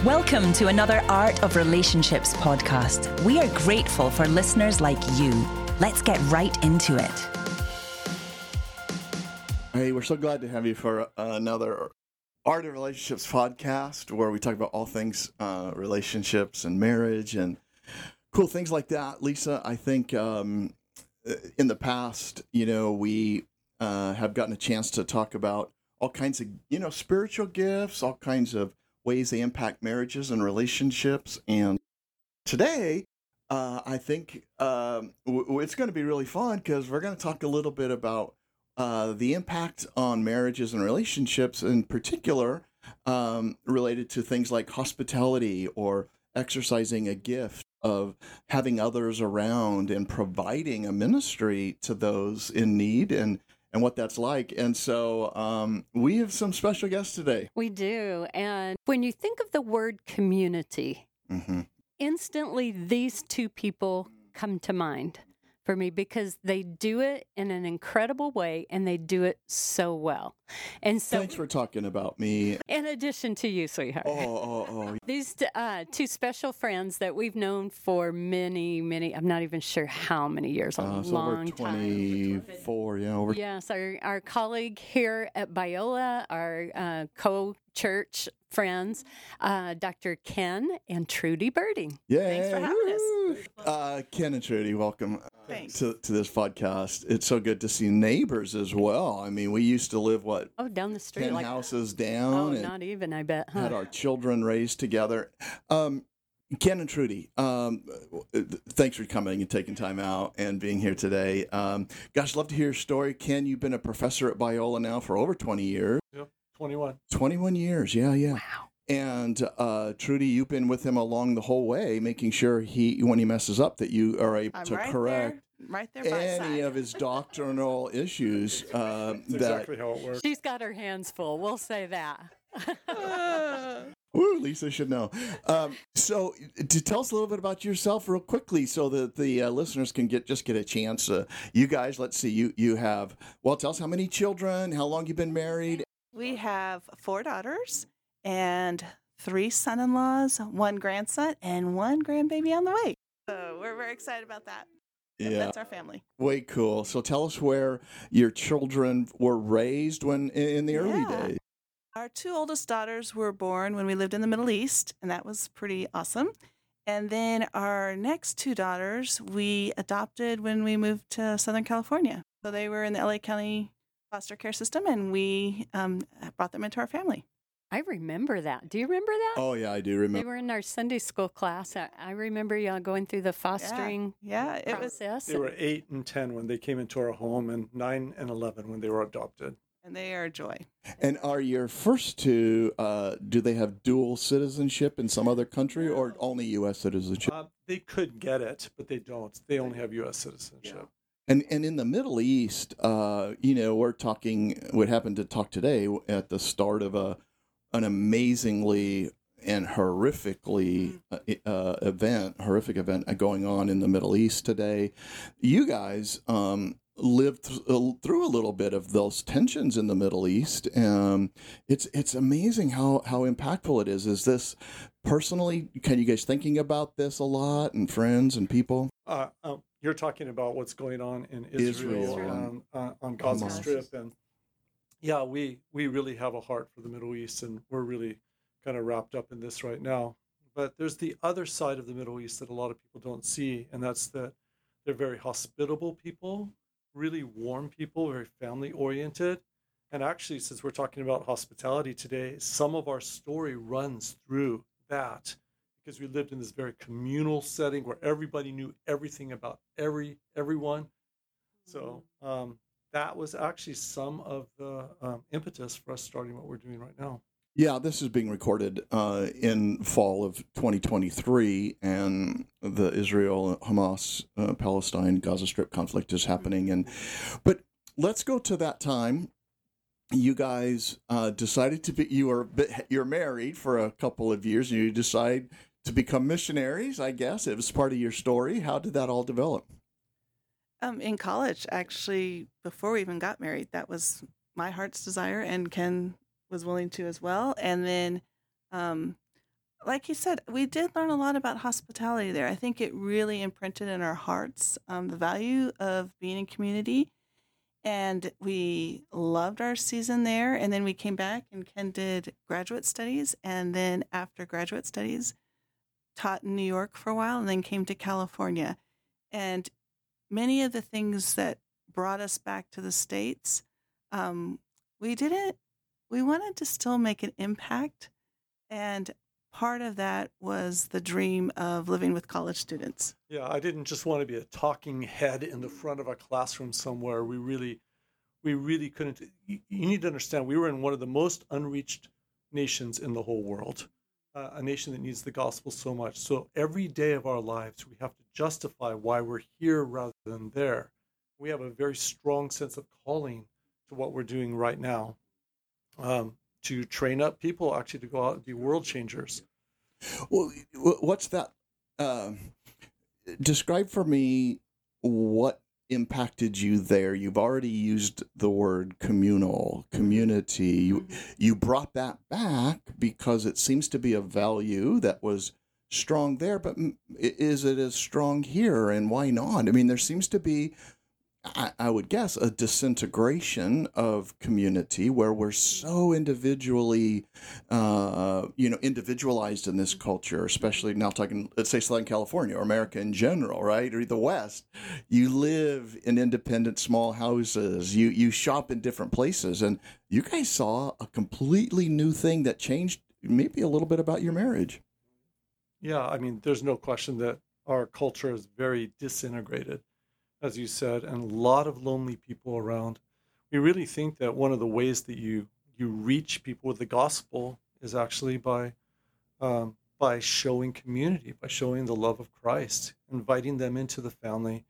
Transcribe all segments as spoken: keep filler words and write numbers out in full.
Welcome to another Art of Relationships podcast. We are grateful for listeners like you. Let's get right into it. Hey, we're so glad to have you for uh, another Art of Relationships podcast where we talk about all things uh, relationships and marriage and cool things like that. Lisa, I think um, in the past, you know, we uh, have gotten a chance to talk about all kinds of, you know, spiritual gifts, all kinds of ways they impact marriages and relationships. And today, uh, I think um, w- it's going to be really fun because we're going to talk a little bit about uh, the impact on marriages and relationships, in particular, um, related to things like hospitality or exercising a gift of having others around and providing a ministry to those in need and and what that's like. And so um, we have some special guests today. We do. And when you think of the word community, Mm-hmm. instantly these two people come to mind for me because they do it in an incredible way and they do it so well. And so, Thanks for talking about me. in addition to you, sweetheart, Oh, oh, oh. these t- uh, two special friends that we've known for many, many, I'm not even sure how many years, a Uh, it's long over time. twenty-four, yeah, over. Yes, our, our colleague here at Biola, our uh, co-church friends, uh, Doctor Ken and Trudy Birding. Yeah. Thanks for having us. Uh, Ken and Trudy, welcome Thanks. to, to this podcast. It's so good to see neighbors as well. I mean, we used to live, what, Oh, down the street. ten like, houses oh, down and not even, I bet. Huh? had our children raised together. Um, Ken and Trudy, um, thanks for coming and taking time out and being here today. Um, gosh, love to hear your story. Ken, you've been a professor at Biola now for over twenty years. Yep, twenty-one. twenty-one years, yeah, yeah. Wow. And uh, Trudy, you've been with him along the whole way, making sure he, when he messes up, that you are able I'm to right correct there, right there by his any side. of his doctrinal issues. Uh, That's that exactly how it works. She's got her hands full. We'll say that. Woo, Lisa should know. Um, so, to tell us a little bit about yourself, real quickly, so that the uh, listeners can get just get a chance. Uh, you guys, let's see. You you have well. Tell us how many children, how long you've been married. We have four daughters and three son-in-laws, one grandson, and one grandbaby on the way. So we're very excited about that. But Yeah, That's our family. way cool. So, tell us where your children were raised when in the early Yeah. days. Our two oldest daughters were born when we lived in the Middle East, and that was pretty awesome. And then our next two daughters, we adopted when we moved to Southern California. So they were in the L A County foster care system, and we um, brought them into our family. I remember that. Do you remember that? Oh yeah, I do They remember. were in our Sunday school class. I, I remember y'all going through the fostering Yeah, it was, process. They were eight and ten when they came into our home, and nine and eleven when they were adopted. and they are a joy. And are your first two? Uh, do they have dual citizenship in some other country, or only U S citizenship? Uh, they could get it, but they don't. They only have U S citizenship. And and in the Middle East, uh, you know, we're talking. What happened to talk today at the start of a an amazingly and horrifically uh, uh, event, horrific event going on in the Middle East today. You guys um, lived th- uh, through a little bit of those tensions in the Middle East. Um, it's it's amazing how how impactful it is. Is this personally? Can you guys thinking about this a lot and friends and people? Uh, uh, you're talking about what's going on in Israel, Israel um, uh, on Gaza Hamas. Strip, and yeah, we we really have a heart for the Middle East, and we're really kind of wrapped up in this right now. But there's the other side of the Middle East that a lot of people don't see, and that's that they're very hospitable people, really warm people, very family oriented. And actually, since we're talking about hospitality today, some of our story runs through that because we lived in this very communal setting where everybody knew everything about every everyone. So um, that was actually some of the um, impetus for us starting what we're doing right now. Yeah, this is being recorded uh, in fall of twenty twenty-three, and the Israel, Hamas, uh, Palestine, Gaza Strip conflict is happening. And but let's go to that time. You guys uh, decided to be. You were you're married for a couple of years, and you decide to become missionaries. I guess it was part of your story. How did that all develop? Um, in college, actually, before we even got married, that was my heart's desire, and Ken was willing to as well. And then um, like you said, we did learn a lot about hospitality there. I think it really imprinted in our hearts um, the value of being in community. And we loved our season there. And then we came back and Ken did graduate studies. And then after graduate studies, taught in New York for a while and then came to California. And many of the things that brought us back to the States, um, we didn't, we wanted to still make an impact. And part of that was the dream of living with college students. Yeah, I didn't just want to be a talking head in the front of a classroom somewhere. We really, we really couldn't. You, you need to understand, we were in one of the most unreached nations in the whole world, uh, a nation that needs the gospel so much. So every day of our lives, we have to justify why we're here rather than there. We have a very strong sense of calling to what we're doing right now. Um, to train up people actually to go out and be world changers. Well, what's that? Um, describe for me what impacted you there. You've already used the word communal, community. You, you brought that back because it seems to be a value that was strong there, but is it as strong here, and why not? I mean, there seems to be, I, I would guess, a disintegration of community where we're so individually, uh, you know, individualized in this culture, especially now talking, let's say Southern California or America in general, right? Or the West. You live in independent small houses. You, you shop in different places. And you guys saw a completely new thing that changed maybe a little bit about your marriage. Yeah, I mean, there's no question that our culture is very disintegrated, as you said, and a lot of lonely people around. We really think that one of the ways that you you reach people with the gospel is actually by um, by showing community, by showing the love of Christ, inviting them into the family.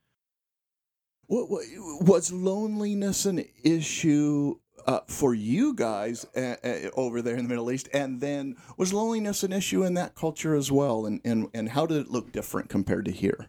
What, what, was loneliness an issue uh, for you guys uh, uh, over there in the Middle East? And then was loneliness an issue in that culture as well? And, and, and how did it look different compared to here?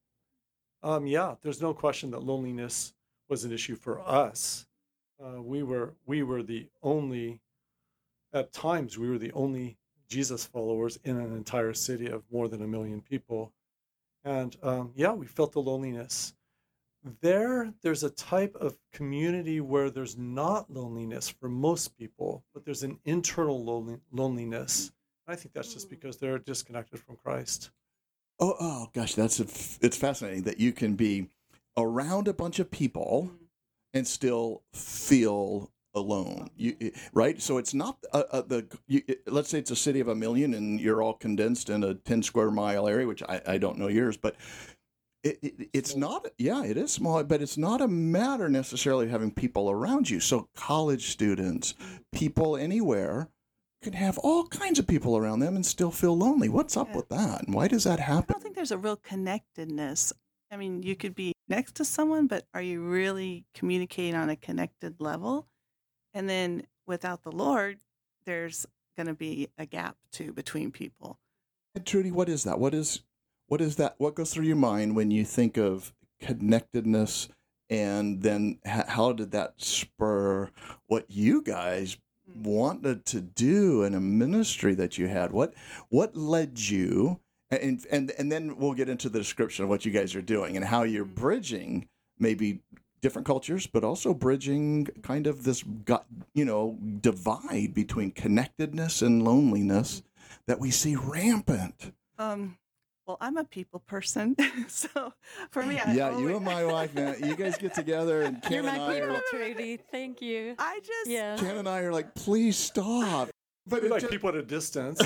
Um, yeah, there's no question that loneliness was an issue for us. Uh, we were we were the only, at times, we were the only Jesus followers in an entire city of more than a million people. And um, yeah, we felt the loneliness. There, there's a type of community where there's not loneliness for most people, but there's an internal lonely, loneliness. I think that's just because they're disconnected from Christ. Oh, oh gosh, that's a, it's fascinating that you can be around a bunch of people and still feel alone. You, right? So it's not uh, uh, the. You, let's say it's a city of a million, and you're all condensed in a ten square mile area, which I, I don't know yours, but it, it, it's not. Yeah, it is small, but it's not a matter necessarily of having people around you. So college students, people anywhere, can have all kinds of people around them and still feel lonely. What's up Yeah. with that? And why does that I happen? don't think there's a real connectedness. I mean, you could be next to someone, but are you really communicating on a connected level? And then without the Lord, there's going to be a gap too between people. And Trudy, what is that? What is what is that? What goes through your mind when you think of connectedness? And then h- how did that spur what you guys wanted to do in a ministry that you had? What what led you? And and and then we'll get into the description of what you guys are doing and how you're bridging maybe different cultures, but also bridging kind of this gut, you know, divide between connectedness and loneliness that we see rampant. Um, well, I'm a people person, so for me, I Yeah, always, you and my wife, man, you guys get together, and Ken You're and my I people, are, Trudy. Thank you. I just Yeah. Ken and I are like, please stop. But We it, like just, people at a distance.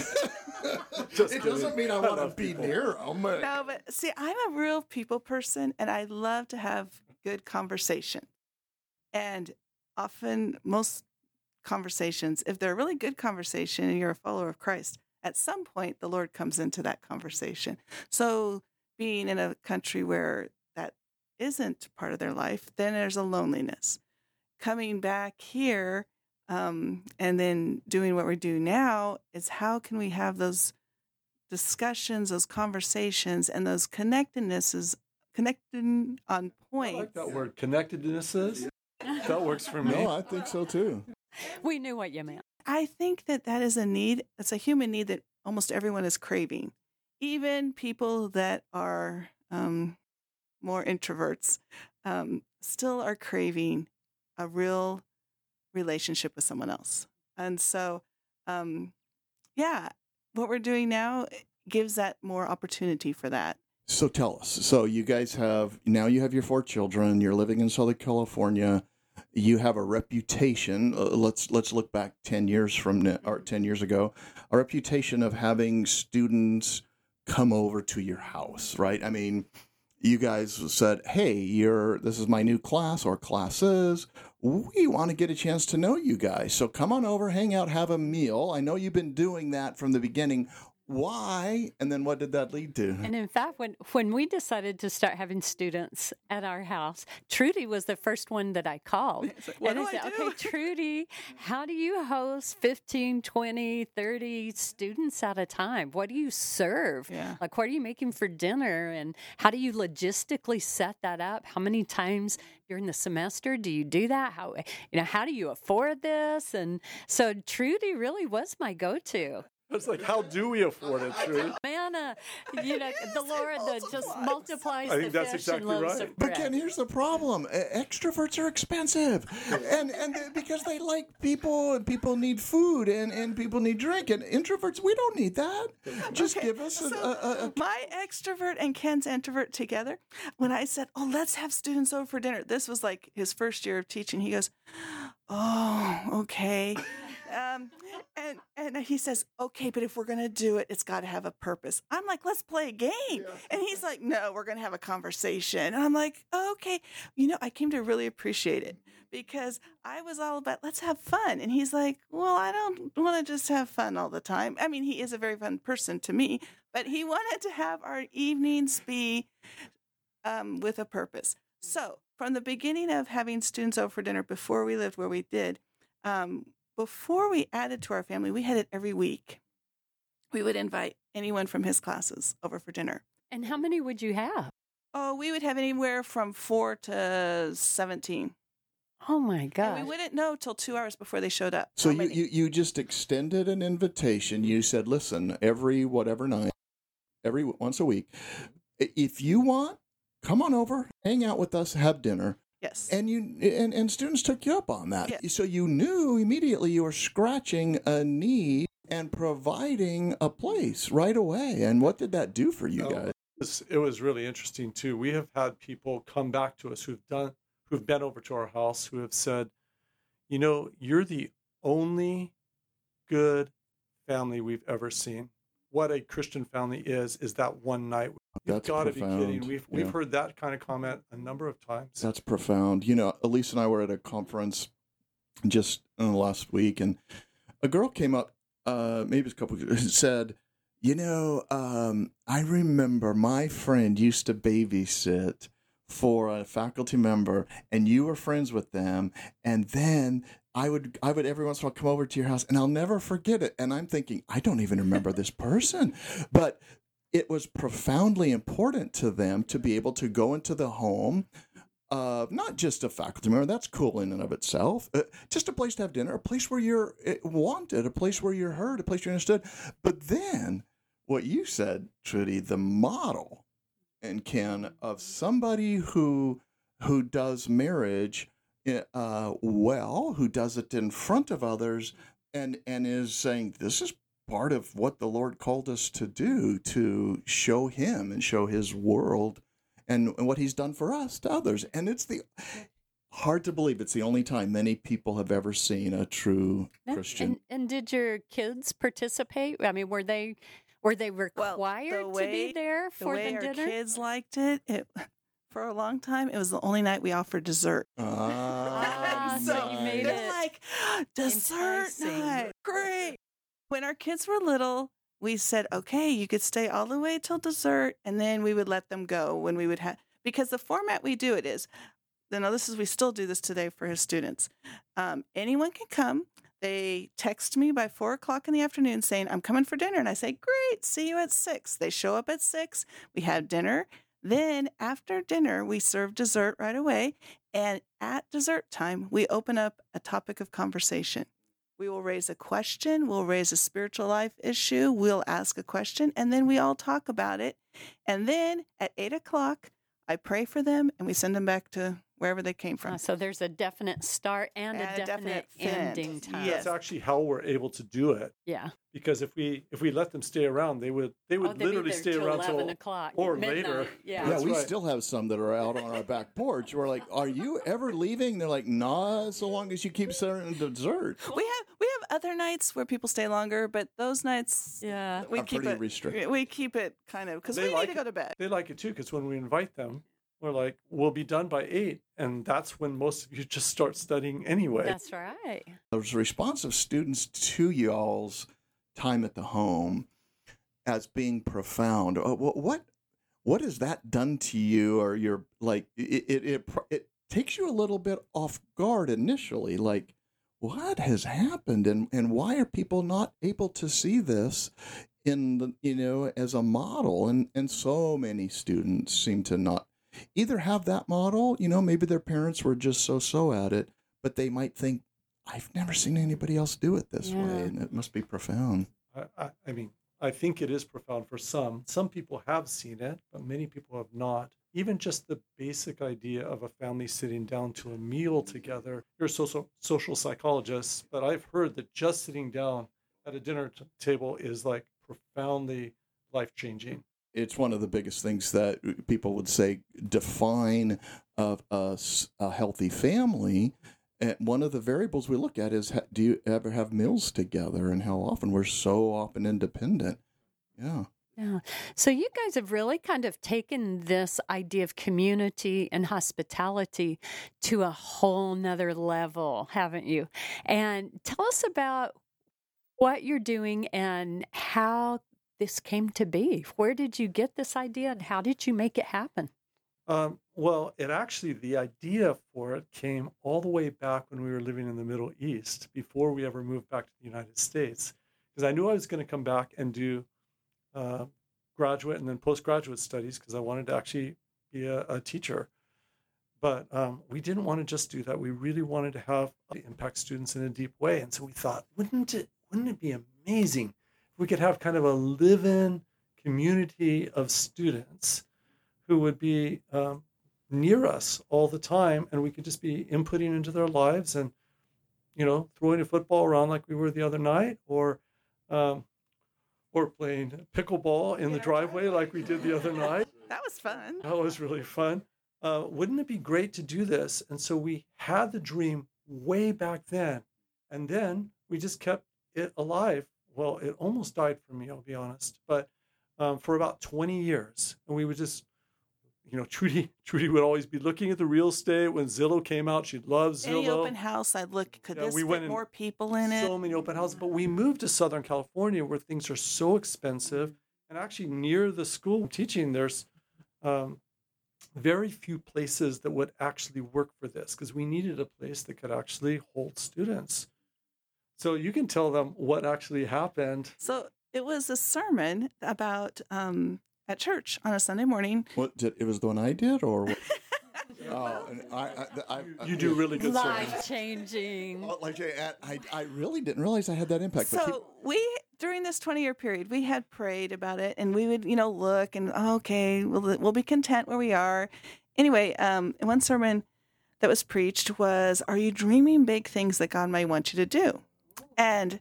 it Just doesn't kidding. mean I I want to love be people. near them. no, but see, I'm a real people person, and I love to have good conversation. And often, most conversations, if they're a really good conversation and you're a follower of Christ, at some point the Lord comes into that conversation. So, being in a country where that isn't part of their life, then there's a loneliness. Coming back here um, and then doing what we do now is how can we have those discussions, those conversations, and those connectednesses, connecting on I point. like that word, connectednesses. That works for me. No, I think so too. We knew what you meant. I think that that is a need. It's a human need that almost everyone is craving. Even people that are um, more introverts um, still are craving a real relationship with someone else. And so, um, yeah, what we're doing now gives that more opportunity for that. So tell us. So you guys have, now you have your four children. You're living in Southern California. You have a reputation. Uh, let's let's look back ten years from now, or ten years ago, a reputation of having students come over to your house, right? I mean, you guys said, "Hey, you're this is my new class or classes. We want to get a chance to know you guys. So come on over, hang out, have a meal." I know you've been doing that from the beginning. Why? And then what did that lead to? And in fact, when, when we decided to start having students at our house, Trudy was the first one that I called. Like, what and do I said, I do? okay, Trudy, how do you host fifteen, twenty, thirty students at a time? What do you serve? Yeah. Like, what are you making for dinner? And how do you logistically set that up? How many times during the semester do you do that? How, you know, how do you afford this? And so Trudy really was my go-to. It's like, how do we afford it, Trudy? Manna, you know, the Lord that just multiplies I the think that's fish exactly and loaves right. of But bread. Ken, here's the problem: E- extroverts are expensive, and and they- because they like people, and people need food, and, and people need drink, and introverts, we don't need that. Just Okay, give us a, so a, a, a my extrovert and Ken's introvert together. When I said, "Oh, let's have students over for dinner," this was like his first year of teaching. He goes, "Oh, okay." Um, and and he says, "Okay, but if we're gonna do it, it's got to have a purpose." I'm like, "Let's play a game," and he's like, "No, we're gonna have a conversation." And I'm like, "Okay." You know, I came to really appreciate it because I was all about let's have fun, and he's like, "Well, I don't want to just have fun all the time." I mean, he is a very fun person to me, but he wanted to have our evenings be um, with a purpose. So from the beginning of having students over for dinner before we lived where we did. Um, Before we added to our family, we had it every week. We would invite anyone from his classes over for dinner. And how many would you have? Oh, we would have anywhere from four to seventeen. Oh, my And God. we wouldn't know till two hours before they showed up. So how you, many. you you just extended an invitation. You said, "Listen, every whatever night, every once a week, i- if you want, come on over, hang out with us, have dinner." Yes. And you and, and students took you up on that. Yes. So you knew immediately you were scratching a need and providing a place right away. And what did that do for you Oh, guys? It was, it was really interesting too. We have had people come back to us who've done, who've been over to our house, who have said, "You know, you're the only good family we've ever seen. What a Christian family is is that one night." You've That's got to be profound. kidding. We've we've Yeah. heard that kind of comment a number of times. That's profound. You know, Elise and I were at a conference just uh, last week, and a girl came up, uh, maybe it was a couple of years, and said, "You know, um, I remember my friend used to babysit for a faculty member, and you were friends with them, and then I would I would every once in a while come over to your house, and I'll never forget it." And I'm thinking, I don't even remember this person, but it was profoundly important to them to be able to go into the home of not just a faculty member, that's cool in and of itself, uh, just a place to have dinner, a place where you're uh, wanted, a place where you're heard, a place you're understood. But then what you said, Trudy, the model, and Ken, of somebody who who does marriage uh, well, who does it in front of others, and and is saying, this is part of what the Lord called us to do, to show him and show his world and, and what he's done for us to others. And it's the hard to believe it's the only time many people have ever seen a true And- Christian. And, and did your kids participate? I mean, were they were they Well, required the to way- be there The for way the our dinner? kids liked it, it, for a long time, it was the only night we offered dessert. Ah, so you made They're it like, dessert enticing. night, great. When our kids were little, we said, okay, you could stay all the way till dessert, and then we would let them go when we would have, because the format we do it is, you know, this is, we still do this today for his students. Um, anyone can come. They text me by four o'clock in the afternoon saying, I'm coming for dinner. And I say, great, see you at six. They show up at six. We have dinner. Then after dinner, we serve dessert right away. And at dessert time, we open up a topic of conversation We will raise a question. We'll raise a spiritual life issue. We'll ask a question, and then we all talk about it. And then at eight o'clock, I pray for them, and we send them back to wherever they came from. Uh, so there's a definite start and, And a a definite, definite end. ending time. Yes. That's actually how we're able to do it. Yeah. Because if we if we let them stay around, they would they would Oh, they'd be literally there stay till around eleven till o'clock, or midnight. later. Yeah. Yeah, That's we right. still have some that are out on our back porch. We're like, "Are you ever leaving?" They're like, "Nah, so long as you keep serving dessert." We have we have other nights where people stay longer, but those nights Yeah. we Are keep pretty it restricted. We keep it kind of because They we like need to it. go to bed. They like it too, because when we invite them, we're like, we'll be done by eight, and that's when most of you just start studying anyway. That's right. There's a response of students to y'all's time at the home as being profound. Uh, wh- What what has that done to you, or your like? It it it, pr- it takes you a little bit off guard initially, like. What has happened, and, and why are people not able to see this in the, you know, as a model? And and so many students seem to not either have that model, you know, maybe their parents were just so so at it, but they might think, I've never seen anybody else do it this Yeah. way, and it must be profound. I, I, I mean, I think it is profound for some. Some people have seen it, but many people have not. Even just the basic idea of a family sitting down to a meal together. You're a social, social psychologist, but I've heard that just sitting down at a dinner t- table is like profoundly life-changing. It's one of the biggest things that people would say define of a, s- a healthy family. And one of the variables we look at is, ha- do you ever have meals together, and how often? We're so often independent. Yeah. Yeah. So you guys have really kind of taken this idea of community and hospitality to a whole nother level, haven't you? And tell us about what you're doing and how this came to be. Where did you get this idea, and how did you make it happen? Um, well, it actually, the idea for it came all the way back when we were living in the Middle East, before we ever moved back to the United States. Because I knew I was going to come back and do uh, graduate and then postgraduate studies, because I wanted to actually be a, a teacher. But um, we didn't want to just do that. We really wanted to have impact students in a deep way. And so we thought, wouldn't it, wouldn't it be amazing if we could have kind of a live-in community of students who would be um, near us all the time, and we could just be inputting into their lives and, you know, throwing a football around like we were the other night, or um, or playing pickleball in the driveway like we did the other night. That was fun. That was really fun. Uh, wouldn't it be great to do this? And so we had the dream way back then, and then we just kept it alive. Well, it almost died for me, I'll be honest, but um, for about twenty years. And we would just, you know, Trudy, Trudy would always be looking at the real estate. When Zillow came out, she loved Zillow. Any open house, I'd look, could Yeah, this we fit went in more people in it? So many open houses, but we moved to Southern California where things are so expensive, and actually near the school I'm teaching, there's um, very few places that would actually work for this, because we needed a place that could actually hold students. So you can tell them what actually happened. So it was a sermon about um, at church on a Sunday morning. What did it was the one I did, or what? Oh, and I, I, I, I You do really good sermons. Life changing. Oh, like I, I, I really didn't realize I had that impact. but keep- So we, during this twenty-year period, we had prayed about it, and we would, you know, look and, oh, okay, we'll, we'll be content where we are. Anyway, um, one sermon that was preached was, are you dreaming big things that God may want you to do? And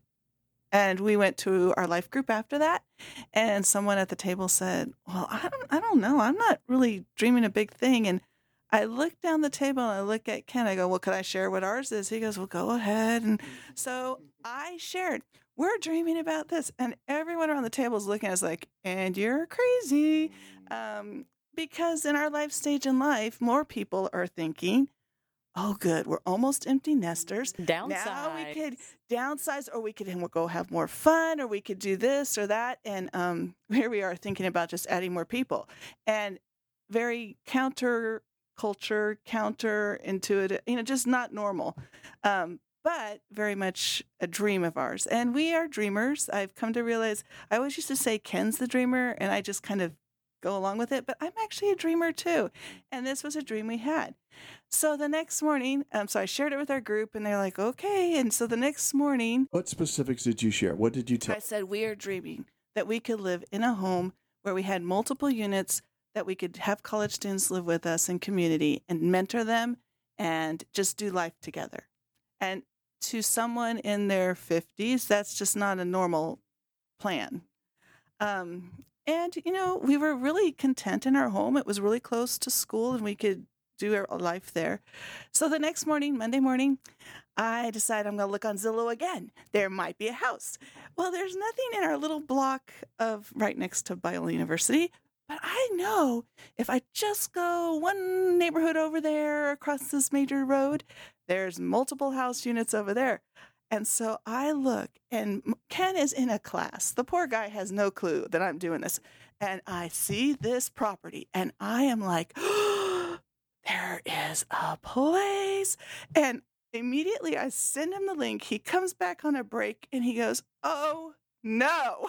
and we went to our life group after that, and someone at the table said, well, I don't, I don't know. I'm not really dreaming a big thing. And I look down the table and I look at Ken. I go, well, could I share what ours is? He goes, well, go ahead. And so I shared, we're dreaming about this. And everyone around the table is looking at us like, and you're crazy. Um, because in our life stage in life, more people are thinking, oh, good, we're almost empty nesters. Downsize. Now we could downsize, or we could go have more fun, or we could do this or that. And um, here we are thinking about just adding more people. And very counter culture, counterintuitive, you know, just not normal. Um, but very much a dream of ours. And we are dreamers. I've come to realize, I always used to say Ken's the dreamer, and I just kind of go along with it, but I'm actually a dreamer too. And this was a dream we had. So the next morning, um, so I shared it with our group and they're like, okay. And so the next morning, What specifics did you share? What did you tell? I said, we are dreaming that we could live in a home where we had multiple units, that we could have college students live with us in community and mentor them and just do life together. And to someone in their fifties, that's just not a normal plan. Um, and, you know, we were really content in our home. It was really close to school and we could do our life there. So the next morning, Monday morning, I decided I'm going to look on Zillow again. There might be a house. Well, there's nothing in our little block of right next to Biola University, but I know if I just go one neighborhood over there across this major road, there's multiple house units over there. And so I look, and Ken is in a class. The poor guy has no clue that I'm doing this. And I see this property, and I am like, oh, there is a place. And immediately I send him the link. He comes back on a break, and he goes, oh, no.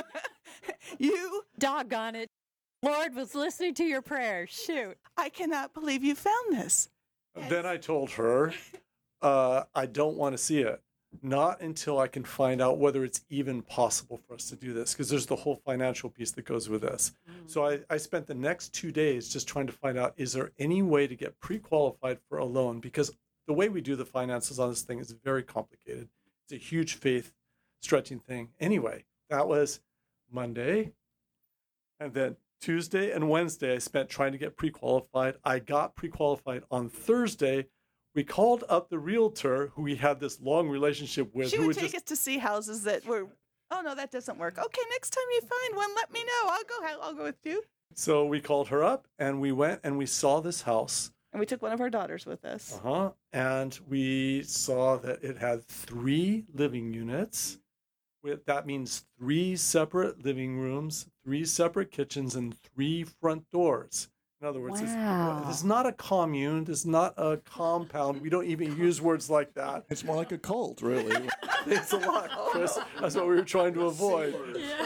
You Doggone it. Lord was listening to your prayers. Shoot. I cannot believe you found this. Then I told her, uh, I don't want to see it. Not until I can find out whether it's even possible for us to do this, because there's the whole financial piece that goes with this. Mm. So I, I spent the next two days just trying to find out, is there any way to get pre-qualified for a loan? Because the way we do the finances on this thing is very complicated. It's a huge faith stretching thing. Anyway, that was Monday. And then Tuesday and Wednesday, I spent trying to get pre-qualified. I got pre-qualified on Thursday. We called up the realtor who we had this long relationship with. She who would take just, us to see houses that were, oh, no, that doesn't work. Okay, next time you find one, let me know. I'll go, I'll go with you. So we called her up, and we went, and we saw this house. And we took one of our daughters with us. Uh-huh. And we saw that it had three living units. With, that means three separate living rooms, three separate kitchens, and three front doors. In other words, Wow. it's, it's not a commune. It's not a compound. We don't even use words like that. It's more like a cult, really. It's a lot, Chris. That's what we were trying to avoid.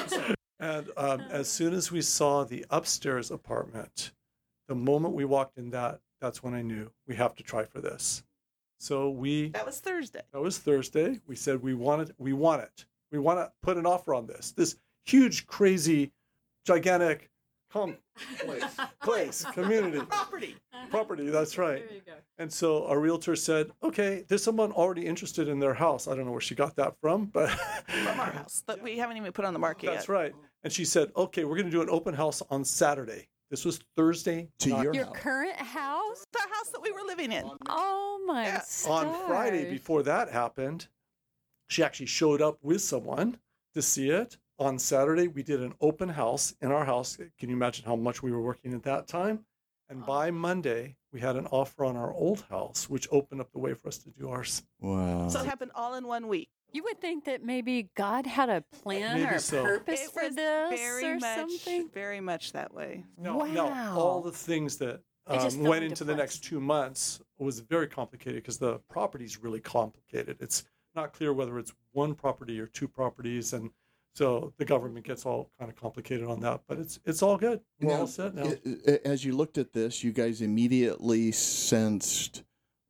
And um, as soon as we saw the upstairs apartment, the moment we walked in that, that's when I knew we have to try for this. So we... That was Thursday. That was Thursday. We said we want it. We want it. We want to put an offer on this. This huge, crazy, gigantic... Com- place, place, community, property, property. That's right. There you go. And so our realtor said, "Okay, there's someone already interested in their house. I don't know where she got that from, but from our house that we haven't even put on the market that's yet." right." And she said, "Okay, we're going to do an open house on Saturday." This was Thursday To night. your Your house. current house? The house that we were living in. Oh, my Yeah. stars. On Friday, before that happened, she actually showed up with someone to see it. On Saturday, we did an open house in our house. Can you imagine how much we were working at that time? And by Monday, we had an offer on our old house, which opened up the way for us to do ours. Wow. So it happened all in one week. You would think that maybe God had a plan Maybe or a so. purpose It for was this very or much, something. very much that way. No, no, Wow. all the things that It just um, fell went into into the place. next two months was very complicated because the property is really complicated. It's not clear whether it's one property or two properties, and so the government gets all kind of complicated on that. But it's it's all good. We're Now, all set now. i- i- As you looked at this, you guys immediately sensed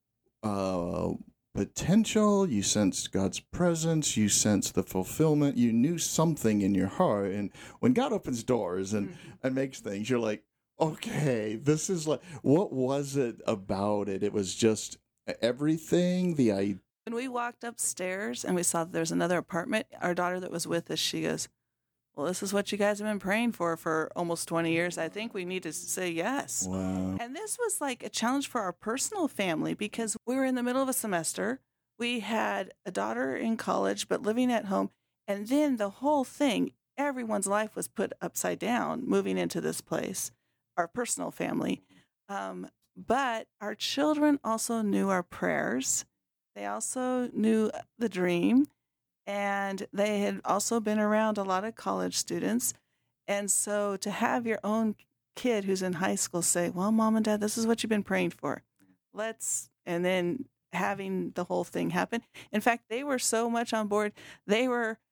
uh, potential. You sensed God's presence. You sensed the fulfillment. You knew something in your heart. And when God opens doors and, and makes things, you're like, okay, this is like, what was it about it? It was just everything, the idea. When we walked upstairs and we saw that there was another apartment, our daughter that was with us, she goes, well, this is what you guys have been praying for for almost twenty years. I think we need to say yes. Wow. And this was like a challenge for our personal family because we were in the middle of a semester. We had a daughter in college, but living at home. And then the whole thing, everyone's life was put upside down moving into this place, our personal family. Um, but our children also knew our prayers. They also knew the dream, and they had also been around a lot of college students. And so to have your own kid who's in high school say, well, Mom and Dad, this is what you've been praying for. Let's, and then having the whole thing happen. In fact, they were so much on board. They were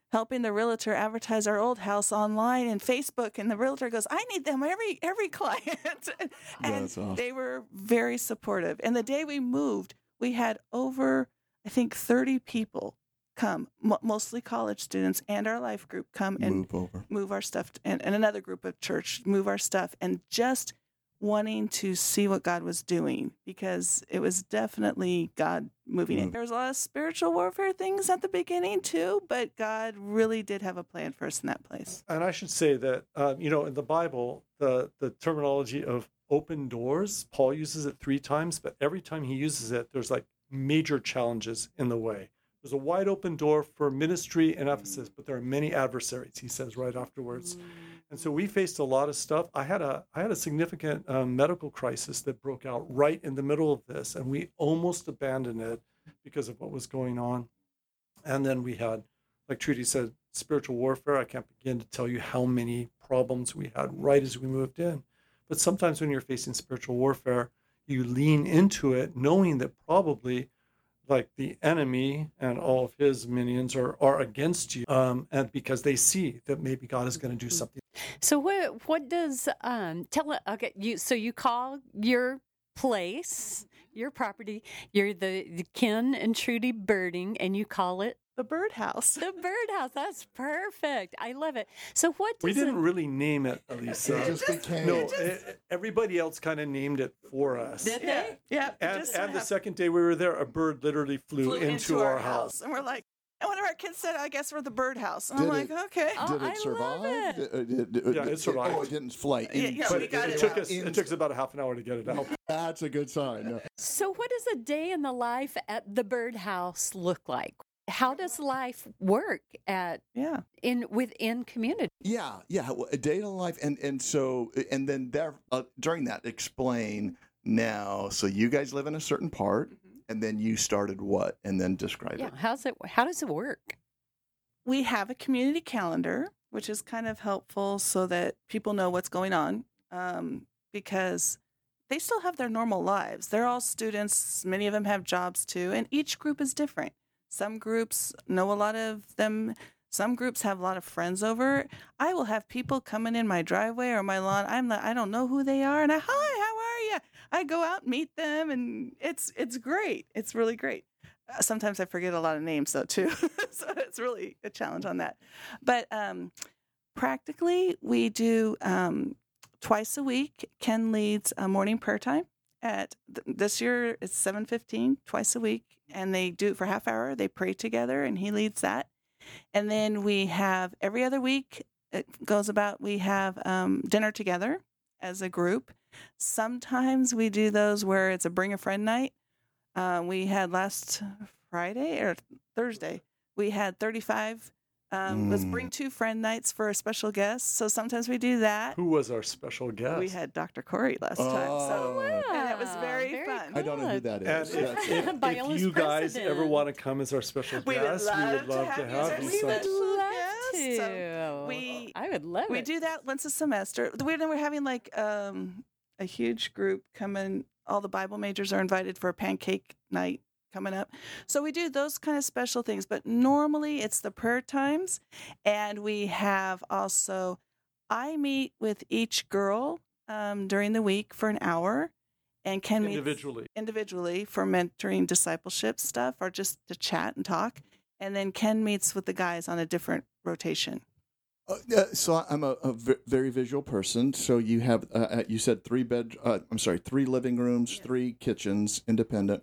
helping the realtor advertise our old house online and Facebook, and the realtor goes, I need them every every client. and That's awesome. they were very supportive. And the day we moved, we had over, I think, thirty people come, m- mostly college students and our life group come and Move over. move our stuff, t- and, and another group of church move our stuff, and just wanting to see what God was doing, because it was definitely God moving it. Mm. There was a lot of spiritual warfare things at the beginning too, but God really did have a plan for us in that place. And I should say that, um, you know, in the Bible, the, the terminology of open doors, Paul uses it three times, but every time he uses it, there's like major challenges in the way. There's a wide open door for ministry in Ephesus, but there are many adversaries, he says right afterwards. And so we faced a lot of stuff. I had a I had a significant um, medical crisis that broke out right in the middle of this, and we almost abandoned it because of what was going on. And then we had, like Trudy said, spiritual warfare. I can't begin to tell you how many problems we had right as we moved in. But sometimes when you're facing spiritual warfare, you lean into it knowing that probably like the enemy and all of his minions are, are against you, um, and because they see that maybe God is going to do something. So what what does um tell it okay you so you call your place, your property, you're the, the Ken and Trudy Birding, and you call it The birdhouse. the birdhouse. That's perfect. I love it. So what does We didn't it, really name it, Elisa. It just became. No, e- everybody else kind of named it for us. Did Yeah, they? yeah. it And, just so and the happened- second day we were there, a bird literally flew, flew into, our, house. and we're like, and one of our kids said, "I guess we're the birdhouse." And Did I'm like, it- "Okay." Oh, Did I it love survive? it. Uh, did- did- Yeah, it survived. Oh, it didn't fly. Yeah, in- yeah, But we it, got it it took out. us it took us about a half an hour to get it out. That's a good sign. No. So what does a day in the life at the birdhouse look like? How does life work at Yeah. in within community? Yeah, yeah, well, a day in the life, and and so and then there uh, during that, explain now. So you guys live in a certain part, and then you started what, and then describe Yeah, it. how's it how does it work? We have a community calendar, which is kind of helpful so that people know what's going on, um, because they still have their normal lives. They're all students. Many of them have jobs too, and each group is different. Some groups know a lot of them. Some groups have a lot of friends over. I will have people coming in my driveway or my lawn. I'm like, I don't know who they are, and I, hi, how are you? I go out and meet them, and it's it's great. It's really great. Uh, Sometimes I forget a lot of names though too, so it's really a challenge on that. But um, practically, we do um, twice a week. Ken leads a morning prayer time. At th- this year, it's seven fifteen, twice a week, and they do it for a half hour. They pray together, and he leads that. And then we have every other week. It goes about. We have um, dinner together as a group. Sometimes we do those where it's a bring a friend night. Uh, we had last Friday or Thursday. We had thirty-five. Um, Let's Mm. bring two friend nights for a special guest. So sometimes we do that. Who was our special guest? We had Doctor Corey last time. So Oh. and it was Wow, very, very fun. I don't know who that And is. if, That's- if, By if Ella's you guys president. ever want to come as our special We would guest, we love would to love have to you have as you. our We would special love guest. So to. we- I would love We it. do that once a semester. We we're having like um, a huge group coming. All the Bible majors are invited for a pancake night coming up. So we do those kind of special things. But normally it's the prayer times, and we have also. I meet with each girl um, during the week for an hour, and Ken meets Individually. individually for mentoring discipleship stuff or just to chat and talk. And then Ken meets with the guys on a different rotation. Uh, uh, so I'm a, a v- very visual person. So you have, uh, uh, you said three bed. Uh, I'm sorry, three living rooms, Yes. three kitchens, independent.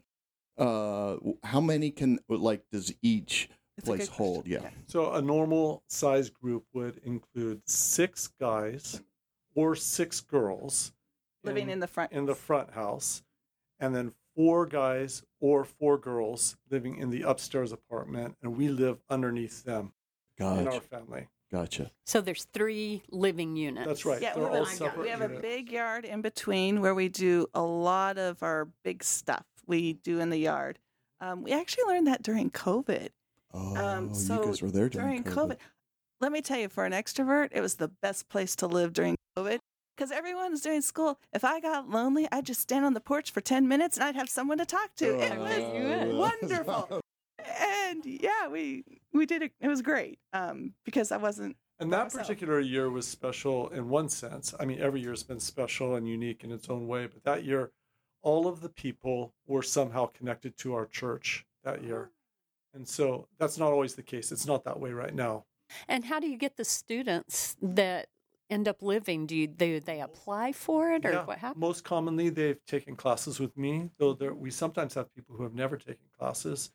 Uh, how many can like does each It's a place good hold? question. Yeah. So a normal size group would include six guys or six girls Living in the front. in the front house, and then four guys or four girls living in the upstairs apartment, and we live underneath them in our Gotcha. family. Gotcha. So there's three living units. That's right. Yeah, we They're have, all a, separate we have a units. big yard in between where we do a lot of our big stuff we do in the yard. Um, we actually learned that during COVID. Oh, Um, so you guys were there during, during COVID. Let me tell you, for an extrovert, it was the best place to live during COVID because everyone was doing school. If I got lonely, I'd just stand on the porch for ten minutes and I'd have someone to talk to. It was Oh, wonderful. And yeah, we we did it. It was great um, because I wasn't. And by that myself. particular year was special in one sense. I mean, every year's been special and unique in its own way, but that year, all of the people were somehow connected to our church that year. And so that's not always the case. It's not that way right now. And how do you get the students that end up living? Do you do they apply for it, or Yeah, what happens? most commonly they've taken classes with me, though there, we sometimes have people who have never taken classes.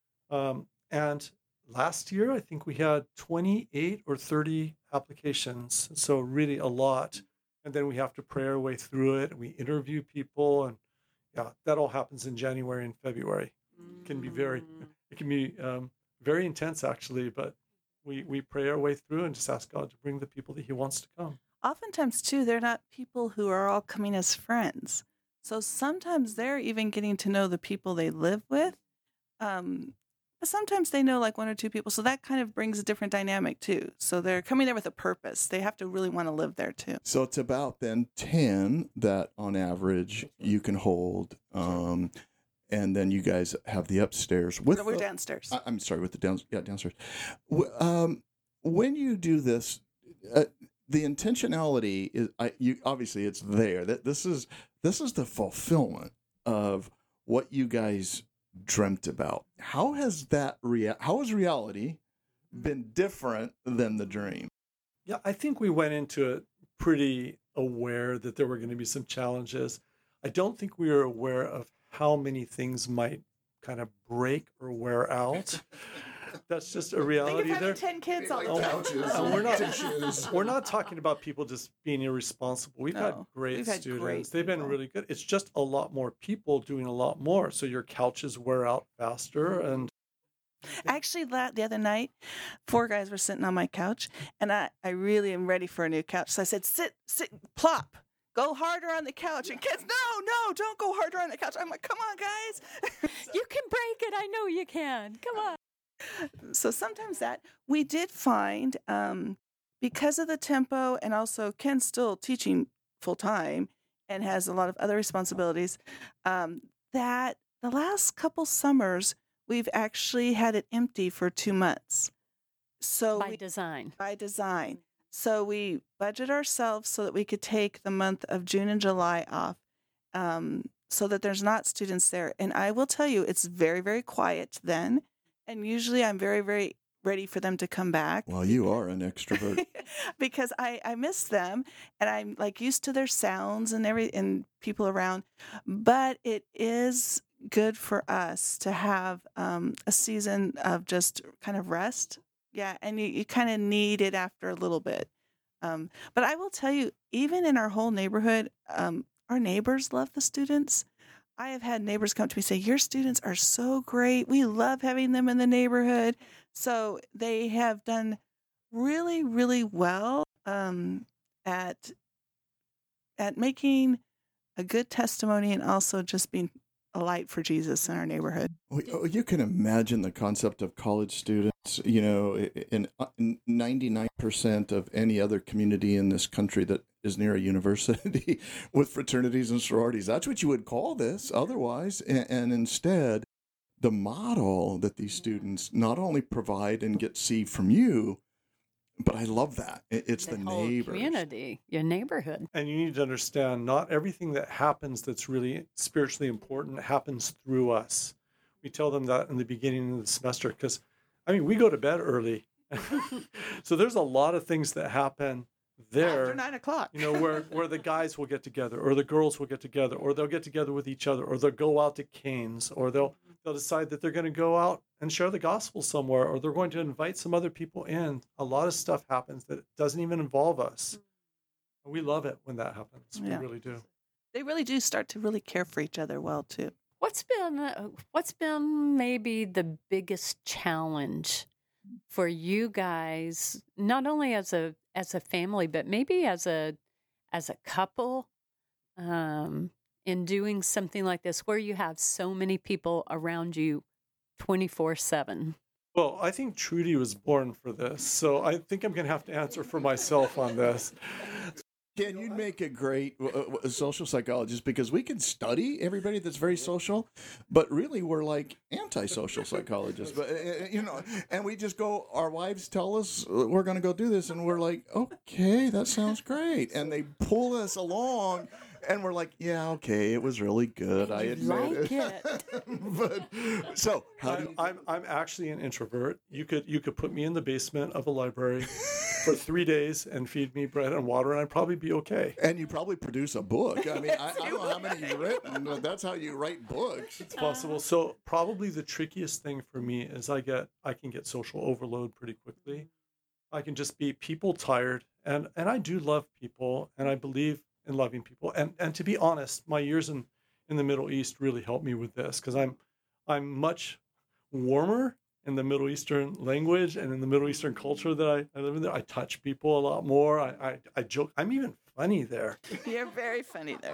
Um, and last year, I think we had twenty-eight or thirty applications, so really a lot. And then we have to pray our way through it, and we interview people, and yeah, that all happens in January and February. It can be very, it can be um, very intense actually, but we we pray our way through and just ask God to bring the people that He wants to come. Oftentimes, too, they're not people who are all coming as friends. So sometimes they're even getting to know the people they live with. Um, but sometimes they know like one or two people. So that kind of brings a different dynamic, too. So they're coming there with a purpose. They have to really want to live there, too. So it's about then ten that on average you can hold. Um, and then you guys have the upstairs with No, we're the- downstairs. I- I'm sorry, with the down, yeah, downstairs. W- Um, when you do this, uh, the intentionality is, I, you obviously it's there. That this is this is the fulfillment of what you guys dreamt about. How has that rea- How has reality been different than the dream? Yeah, I think we went into it pretty aware that there were going to be some challenges. I don't think we were aware of how many things might kind of break or wear out. That's just a Think of reality having there. ten kids all the Oh, time. and we're not we're not talking about people just being irresponsible. We've had No, great we've had students. great They've been people. really good. It's just a lot more people doing a lot more. So your couches wear out faster, and Actually, la- the other night, four guys were sitting on my couch, and I, I really am ready for a new couch. So I said, sit, sit, plop, go harder on the couch. And kids, no, no, don't go harder on the couch. I'm like, come on, guys. You can break it. I know you can. Come on. So sometimes that we did find, um, because of the tempo, and also Ken's still teaching full time and has a lot of other responsibilities, um, that the last couple summers, we've actually had it empty for two months. So By we, design. by design. So we budget ourselves so that we could take the month of June and July off, um, so that there's not students there. And I will tell you, it's very, very quiet then. And usually I'm very, very ready for them to come back. Well, you are an extrovert. Because I, I miss them, and I'm like used to their sounds and every and people around. But it is good for us to have um, a season of just kind of rest. Yeah, and you, you kind of need it after a little bit. Um, but I will tell you, even in our whole neighborhood, um, our neighbors love the students. I have had neighbors come to me and say, your students are so great. We love having them in the neighborhood. So they have done really, really well um, at at making a good testimony, and also just being a light for Jesus in our neighborhood. Well, oh, you can imagine the concept of college students, you know, in ninety-nine percent of any other community in this country that is near a university with fraternities and sororities. That's what you would call this otherwise. And, and instead, the model that these students not only provide and get see from you, but I love that. It- It's the, whole neighbors. community, your neighborhood. and you need to understand, not everything that happens that's really spiritually important happens through us. We tell them that in the beginning of the semester because, I mean, we go to bed early. So there's a lot of things that happen there. After nine o'clock. You know, where, where the guys will get together, or the girls will get together, or they'll get together with each other, or they'll go out to Canes, or they'll they'll decide that they're going to go out and share the gospel somewhere, or they're going to invite some other people in. A lot of stuff happens that doesn't even involve us. We love it when that happens. Yeah. We really do. They really do start to really care for each other well, too. What's been uh, what's been maybe the biggest challenge for you guys, not only as a as a family, but maybe as a as a couple, um, in doing something like this, where you have so many people around you, twenty four seven? Well, I think Trudy was born for this, so I think I'm going to have to answer for myself on this. Ken, you'd make a great uh, uh, social psychologist because we can study everybody that's very social, but really we're like antisocial psychologists. But uh, you know, and we just go. Our wives tell us uh, we're going to go do this, and we're like, okay, that sounds great, and they pull us along. And we're like, yeah, okay, it was really good. I admit like it. But so, how do I'm, you? I'm I'm actually an introvert. You could you could put me in the basement of a library for three days and feed me bread and water, and I'd probably be okay. And you probably produce a book. I mean, I, I don't know how many you've written, but that's how you write books. It's possible. So probably the trickiest thing for me is I get I can get social overload pretty quickly. I can just be people tired, and and I do love people, and I believe in loving people. And and to be honest, my years in, in the Middle East really helped me with this because I'm I'm much warmer in the Middle Eastern language and in the Middle Eastern culture that I, I live in there. I touch people a lot more. I, I, I joke. I'm even funny there. You're very funny there.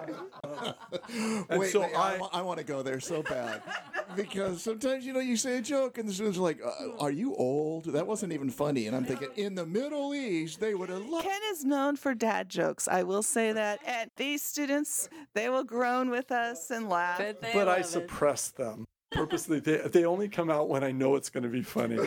And Wait, so wait, I, I- I want to go there so bad because sometimes you know you say a joke and the students are like, uh, "Are you old? That wasn't even funny." And I'm thinking, in the Middle East, they would have loved. Ken is known for dad jokes. I will say that. And these students, they will groan with us and laugh. But, they but I love it. suppress them purposely. They, they only come out when I know it's going to be funny.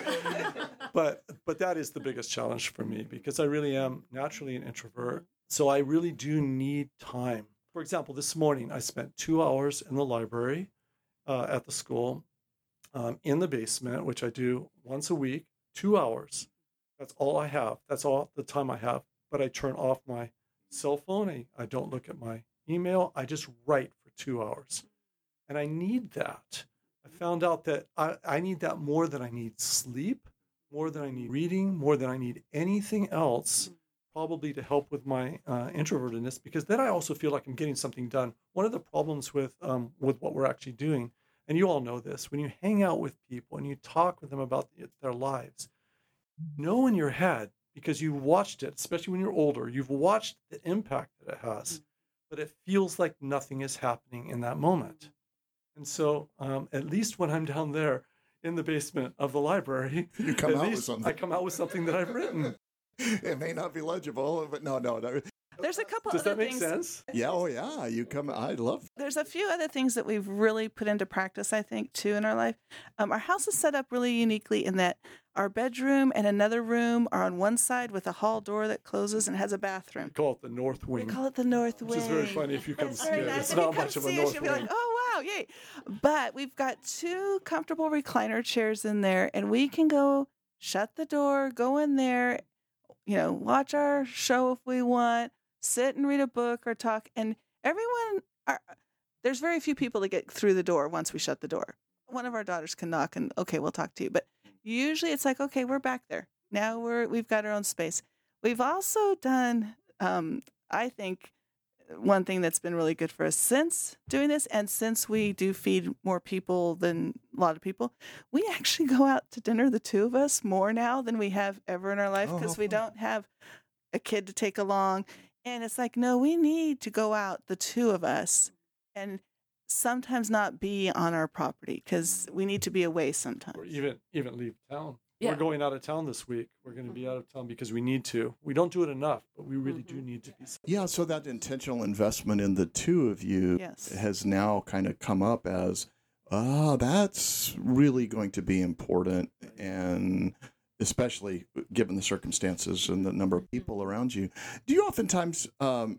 but but that is the biggest challenge for me because I really am naturally an introvert. So I really do need time. For example, this morning I spent two hours in the library uh, at the school um, in the basement, which I do once a week, two hours. That's all I have. That's all the time I have. But I turn off my cell phone. I, I don't look at my email. I just write for two hours. And I need that. I found out that I, I need that more than I need sleep, more than I need reading, more than I need anything else, probably to help with my uh, introvertedness, because then I also feel like I'm getting something done. One of the problems with um, with what we're actually doing, and you all know this, when you hang out with people and you talk with them about their lives, you know in your head, because you've watched it, especially when you're older, you've watched the impact that it has, but it feels like nothing is happening in that moment. And so um, at least when I'm down there in the basement of the library, You come at out with least something. I come out with something that I've written. It may not be legible, but no, no, no. There's a couple Does other that make things. sense? Yeah, oh yeah. You come. I love. There's a few other things that we've really put into practice, I think, too, in our life. Um, our house is set up really uniquely in that our bedroom and another room are on one side with a hall door that closes and has a bathroom. We call it the North We Wing, call it the North which Wing. is very funny if you come It's see very it. nice. It's If you not come much of a see us, North you'll be Wing. like, oh, wow, yay. But we've got two comfortable recliner chairs in there, and we can go shut the door, go in there, you know, watch our show if we want, sit and read a book or talk. And everyone, are, there's very few people that get through the door once we shut the door. One of our daughters can knock and, okay, we'll talk to you. But usually it's like, okay, we're back there. Now we're, we've got our own space. We've also done, um, I think, one thing that's been really good for us since doing this, and since we do feed more people than a lot of people, we actually go out to dinner, the two of us, more now than we have ever in our life Oh, because how we fun. don't have a kid to take along. And it's like, no, we need to go out, the two of us, and sometimes not be on our property because we need to be away sometimes. Or even even leave town. Yeah. We're going out of town this week. We're going to be out of town because we need to. We don't do it enough, but we really do need to be. Yeah, so that intentional investment in the two of you Yes. has now kind of come up as, ah, that's really going to be important, and especially given the circumstances and the number of people around you. Do you oftentimes, um,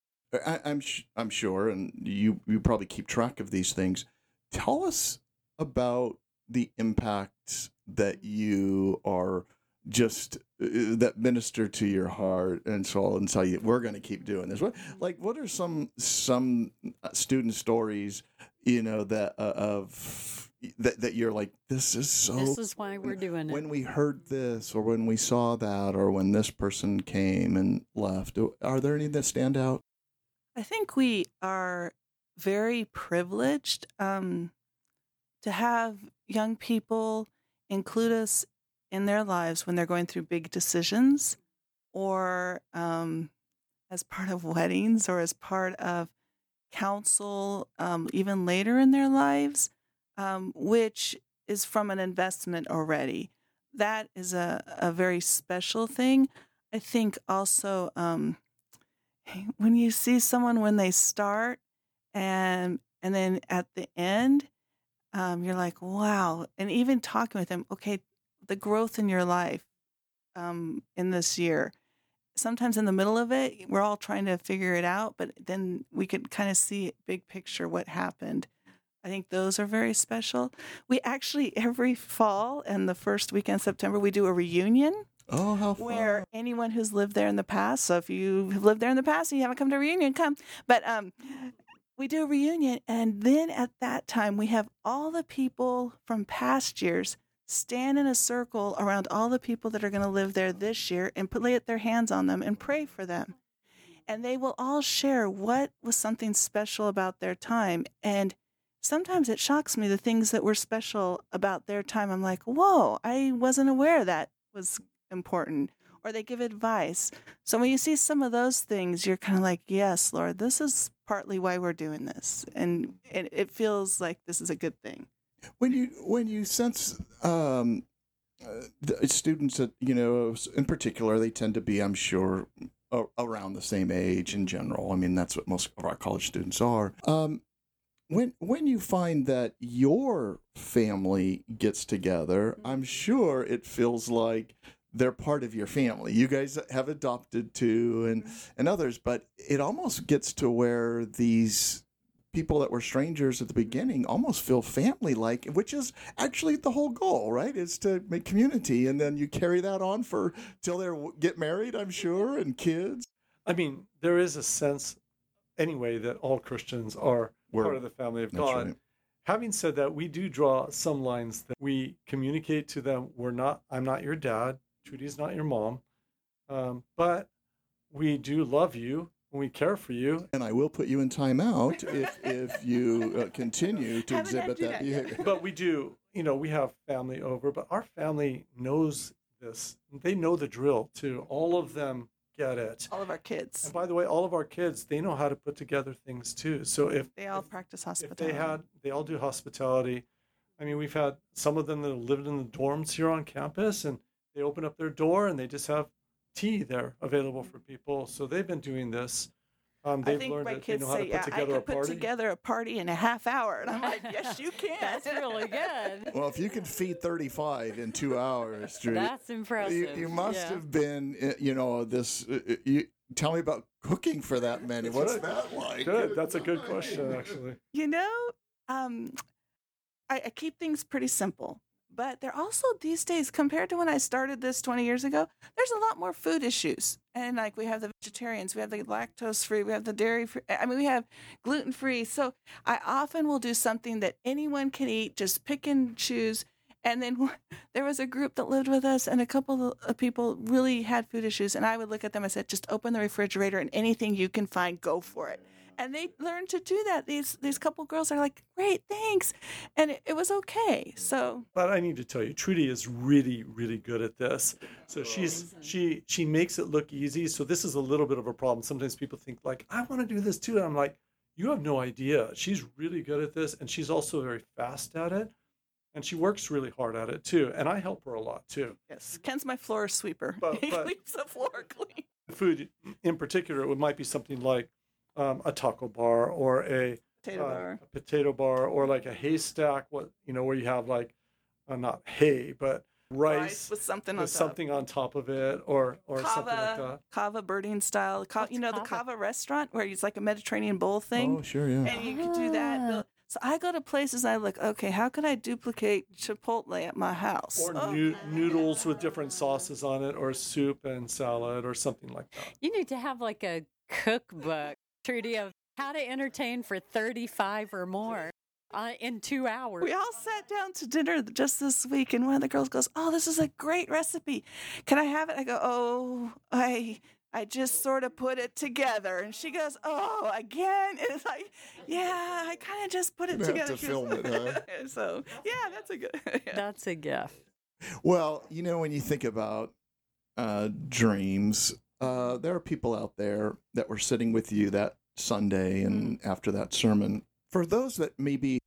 I, I'm sh- I'm sure, and you you probably keep track of these things. Tell us about the impact that you are just uh, that minister to your heart and soul, and tell you we're going to keep doing this. What like what are some some student stories, you know, that uh, of that that you're like, this is so. This is why we're doing it. When we heard this, or when we saw that, or when this person came and left, are there any that stand out? I think we are very privileged um, to have young people include us in their lives when they're going through big decisions, or um, as part of weddings, or as part of counsel, um, even later in their lives, um, which is from an investment already. That is a, a very special thing. I think also um, when you see someone when they start and and then at the end, um, you're like, wow. And even talking with them, okay, the growth in your life um, in this year. Sometimes in the middle of it, we're all trying to figure it out, but then we could kind of see big picture what happened. I think those are very special. We actually, every fall and the first weekend of September, we do a reunion. Oh, how fun. Where anyone who's lived there in the past, so if you have lived there in the past and you haven't come to a reunion, come. But um, we do a reunion, and then at that time, we have all the people from past years stand in a circle around all the people that are going to live there this year and put, lay their hands on them and pray for them. And they will all share what was something special about their time. And sometimes it shocks me, the things that were special about their time. I'm like, whoa, I wasn't aware that was important. Or they give advice. So when you see some of those things, you're kind of like, yes, Lord, this is partly why we're doing this. And it, it feels like this is a good thing. When you when you sense um, uh, the students that, you know, in particular, they tend to be, I'm sure, a- around the same age in general. I mean, that's what most of our college students are. Um, when when you find that your family gets together, I'm sure it feels like they're part of your family. You guys have adopted too, and and others, but it almost gets to where these people that were strangers at the beginning almost feel family-like, which is actually the whole goal, right? Is to make community, and then you carry that on for till they get married, I'm sure, and kids. I mean, there is a sense, anyway, that all Christians are We're- part of the family of that's God. right. Having said that, we do draw some lines that we communicate to them. We're not, I'm not your dad. Trudy's not your mom. Um, but we do love you and we care for you. And I will put you in timeout if if you uh, continue to Haven't had exhibit to do that that yet. behavior. But we do, you know, we have family over, but our family knows this. They know the drill too. All of them get it. All of our kids, And by the way, all of our kids, they know how to put together things too. So if they all if, practice if hospitality. they had, they all do hospitality. I mean, we've had some of them that lived in the dorms here on campus, and they open up their door and they just have tea there available for people. So they've been doing this. Um, I they've think learned my that they kids know how to say, put yeah, I together a could put party. together a party in a half hour. And I'm like, yes, you can. That's really good. Well, if you can feed thirty-five in two hours, Drew, That's impressive. you, you must Yeah. have been, uh, you know, this. Uh, uh, you tell me about cooking for that many. What's Good. that like? Good. That's a good question, actually. You know, um, I, I keep things pretty simple. But they're also these days, compared to when I started this twenty years ago, there's a lot more food issues. And like we have the vegetarians, we have the lactose free, we have the dairy free. I mean, we have gluten free. So I often will do something that anyone can eat, just pick and choose. And then there was a group that lived with us, and a couple of people really had food issues. And I would look at them and said, just open the refrigerator and anything you can find, go for it. And they learned to do that. These these couple girls are like, great, thanks. And it, it was okay. So But I need to tell you, Trudy is really, really good at this. So she's she she makes it look easy. So this is a little bit of a problem. Sometimes people think like, I want to do this too. And I'm like, you have no idea. She's really good at this, and she's also very fast at it. And she works really hard at it too. And I help her a lot too. yes, Ken's my floor sweeper. But- he but- keeps the floor clean. Food in particular, it might be something like um, a taco bar or a Potato uh, bar. a potato bar, or like a haystack. What you know, where you have like uh, not hay, but rice, Rice with something on with top. something on top of it, or or something like Kava, that. kava birding style. Ka- What's you know the kava? kava restaurant where it's like a Mediterranean bowl thing, Oh, sure, yeah. and you could do that. Ah. Bill- So I go to places. I look, okay, how could I duplicate Chipotle at my house? Or Oh, noo- noodles with different sauces on it, or soup and salad, or something like that. You need to have like a cookbook, Trudy, of how to entertain for thirty-five or more uh, in two hours. We all sat down to dinner just this week, and one of the girls goes, "Oh, this is a great recipe. Can I have it?" I go, "Oh, I." I just sort of put it together. And she goes, "Oh, again?" And it's like, yeah, I kind of just put it You have together. to film it, huh? So, yeah, that's a good. Yeah. That's a gift. Well, you know, when you think about uh, dreams, uh, there are people out there that were sitting with you that Sunday and after that sermon. For those that maybe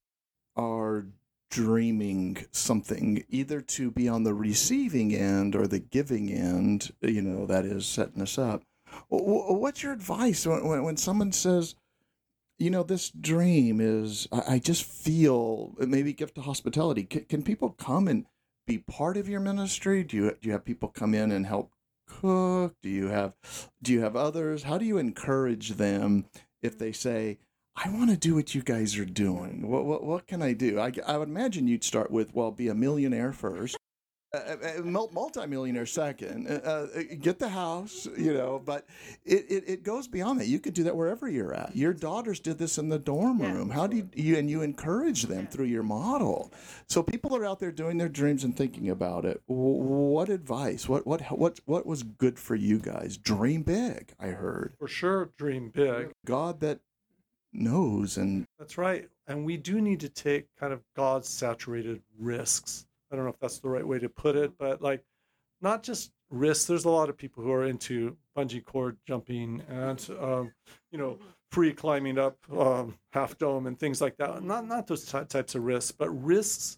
are dreaming something, either to be on the receiving end or the giving end, you know, that is setting us up, What's your advice when, when, when someone says, you know, this dream is, I, I just feel, maybe gift to hospitality. Can, can people come and be part of your ministry? Do you, do you have people come in and help cook? Do you have, do you have others? How do you encourage them if they say, I want to do what you guys are doing? What, what, what can I do? I, I would imagine you'd start with, well, be a millionaire first. Uh, multi-millionaire second, uh, get the house, you know, but it, it, it goes beyond that. You could do that wherever you're at. Your daughters did this in the dorm room. Yeah. How do you, you, and you encourage them through your model. So people are out there doing their dreams and thinking about it. What advice, what, what, what, what was good for you guys? Dream big, I heard. For sure, dream big. God that knows. And that's right. And we do need to take kind of God saturated risks. I don't know if that's the right way to put it, but like not just risks. There's a lot of people who are into bungee cord jumping and, um, you know, free climbing up um, Half Dome and things like that. Not not those t- types of risks, but risks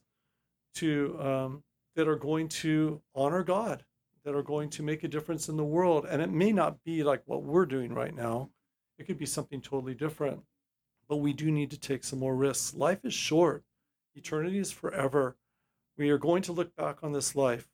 to um, that are going to honor God, that are going to make a difference in the world. And it may not be like what we're doing right now. It could be something totally different. But we do need to take some more risks. Life is short. Eternity is forever. We are going to look back on this life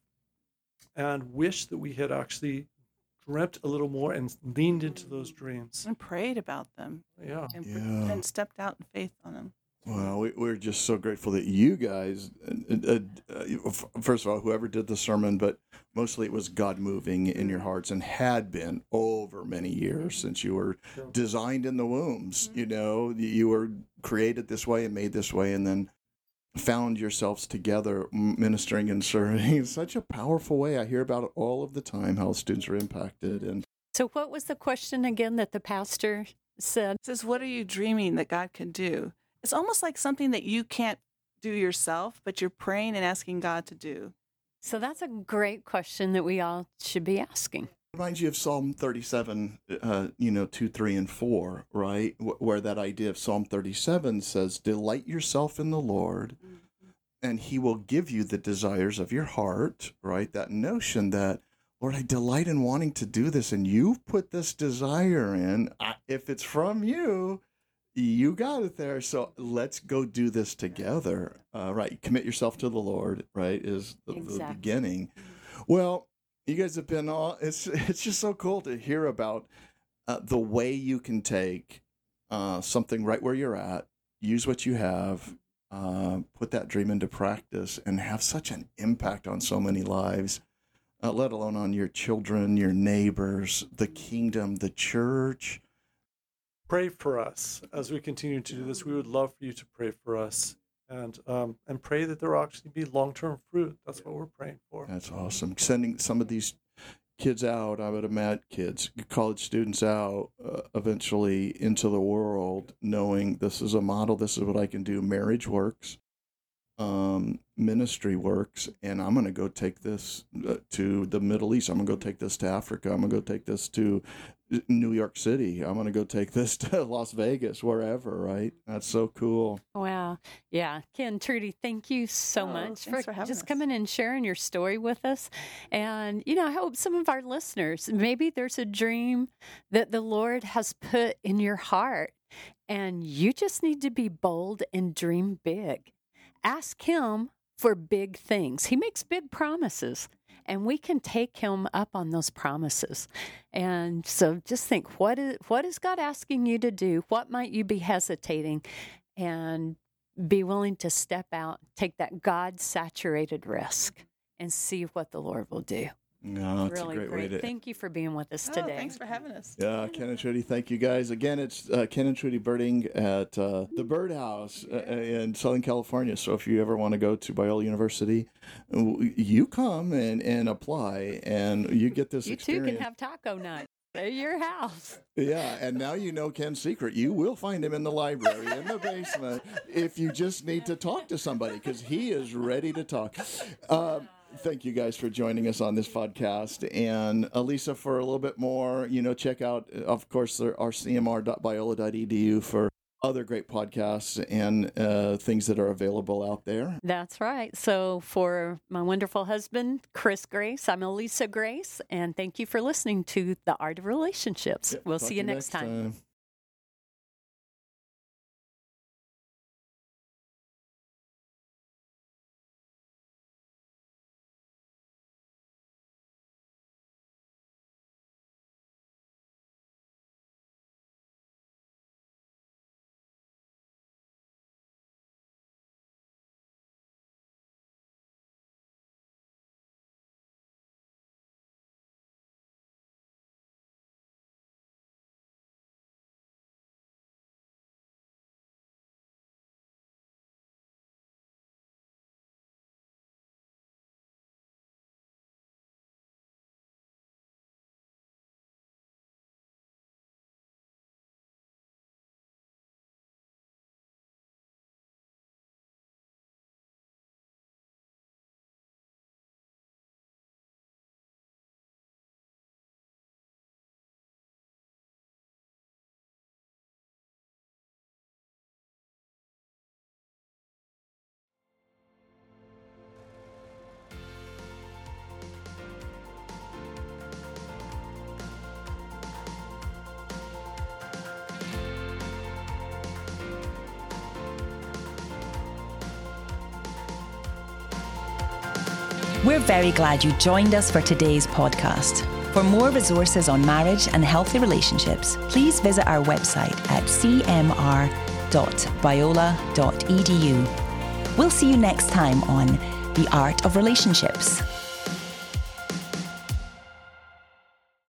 and wish that we had actually dreamt a little more and leaned into those dreams. And prayed about them. Yeah. And, yeah. and stepped out in faith on them. Well, we, we're just so grateful that you guys, uh, uh, first of all, whoever did the sermon, but mostly it was God moving in your hearts and had been over many years since you were designed in the wombs. You know, you were created this way and made this way, and then found yourselves together ministering and serving in such a powerful way. I hear about it all of the time, how students are impacted. And so what was the question again that the pastor said? It says, what are you dreaming that God can do? It's almost like something that you can't do yourself, but you're praying and asking God to do. So that's a great question that we all should be asking. Reminds you of Psalm thirty-seven, uh, you know, two, three, and four, right? Where that idea of Psalm thirty-seven says, delight yourself in the Lord, mm-hmm. and he will give you the desires of your heart, right? That notion that, Lord, I delight in wanting to do this, and you've put this desire in. If it's from you, you got it there. So let's go do this together, uh, right? Commit yourself to the Lord, right, is the, exactly. the beginning. Well, you guys have been all, it's it's just so cool to hear about uh, the way you can take uh, something right where you're at, use what you have, uh, put that dream into practice, and have such an impact on so many lives, uh, let alone on your children, your neighbors, the kingdom, the church. Pray for us as we continue to do this. We would love for you to pray for us. And um, and pray that there will actually be long-term fruit. That's what we're praying for. That's awesome. Sending some of these kids out, I would imagine kids, college students out uh, eventually into the world, knowing this is a model, this is what I can do. Marriage works, um, ministry works, and I'm going to go take this uh, to the Middle East. I'm going to go take this to Africa. I'm going to go take this to New York City. I'm going to go take this to Las Vegas, wherever, right? That's so cool. Wow. Yeah. Ken, Trudy, thank you so oh, much for, for just us. coming and sharing your story with us. And, you know, I hope some of our listeners, maybe there's a dream that the Lord has put in your heart, and you just need to be bold and dream big. Ask him for big things. He makes big promises, and we can take him up on those promises. And so just think, what is what is God asking you to do? What might you be hesitating? And be willing to step out, take that God-saturated risk, and see what the Lord will do. No, that's really a great, great. way to... Thank you for being with us oh, today. Thanks for having us. Yeah, Ken and Trudy, thank you guys. Again, it's uh, Ken and Trudy Birding at uh, the Birdhouse uh, in Southern California. So if you ever want to go to Biola University, you come and, and apply, and you get this you experience. You too can have taco night at your house. Yeah, and now you know Ken's secret. You will find him in the library, in the basement, if you just need to talk to somebody, because he is ready to talk. Uh, Thank you guys for joining us on this podcast. And Elisa, for a little bit more, you know, check out, of course, our c m r dot biola dot e d u for other great podcasts and uh, things that are available out there. That's right. So for my wonderful husband, Chris Grace, I'm Elisa Grace, and thank you for listening to The Art of Relationships. Yep, we'll talk see to you next time. time. We're very glad you joined us for today's podcast. For more resources on marriage and healthy relationships, please visit our website at c m r dot biola dot e d u. We'll see you next time on The Art of Relationships.